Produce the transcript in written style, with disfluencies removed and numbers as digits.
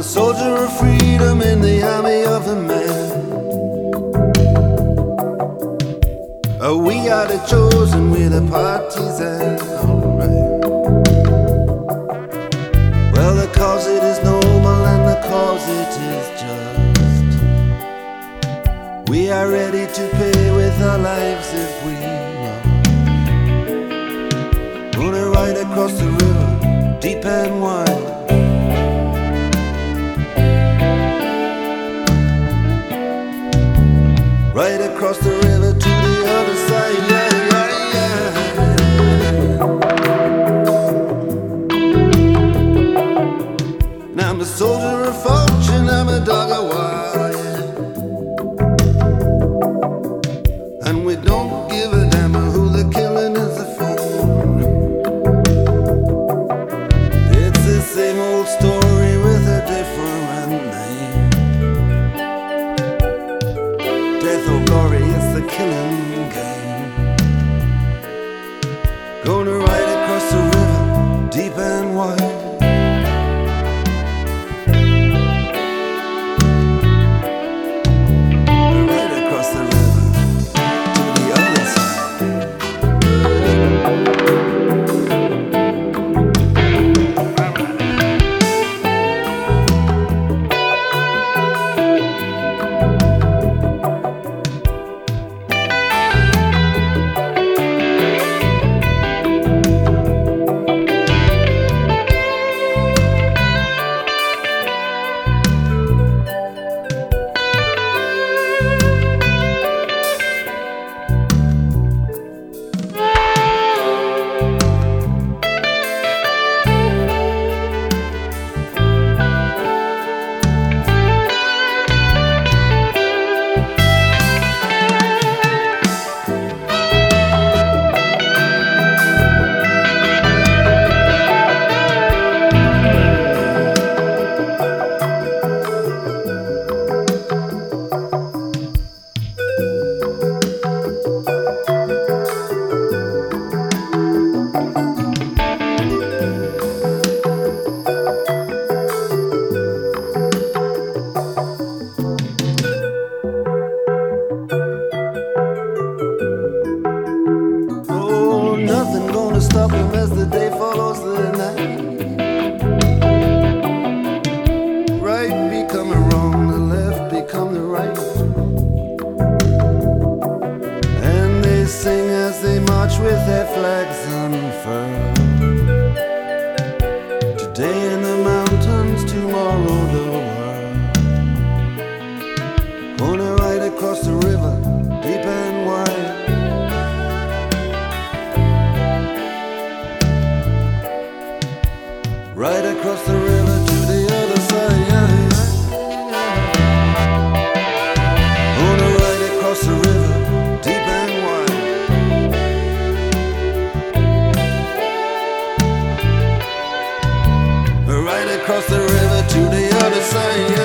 a soldier of freedom in the army of the man. Oh, we are the chosen, we're the partisan. Alright. Well, the cause it is noble and the cause it is just. We are ready to pay with our lives if we must. Gonna ride across the river, deep and wide. Right across the river to the other side, yeah, yeah, yeah. And I'm a soldier of fortune, I'm a dog of war, yeah. And we don't give a damn who the killing is for. It's the same old story with a different name. Death or glory, it's the killing game. Gonna ride across the river, deep and wide. Right across the river, to the other side. Nothing gonna stop him as the day follows the night. Right becoming wrong, the left become the right. And they sing as they march with their flags unfurled. Today in the mountains, tomorrow the world. Gonna ride across the river, deep and wide. Right across the river to the other side, yeah, yeah. Gonna ride across the river, deep and wide. Right across the river to the other side, yeah.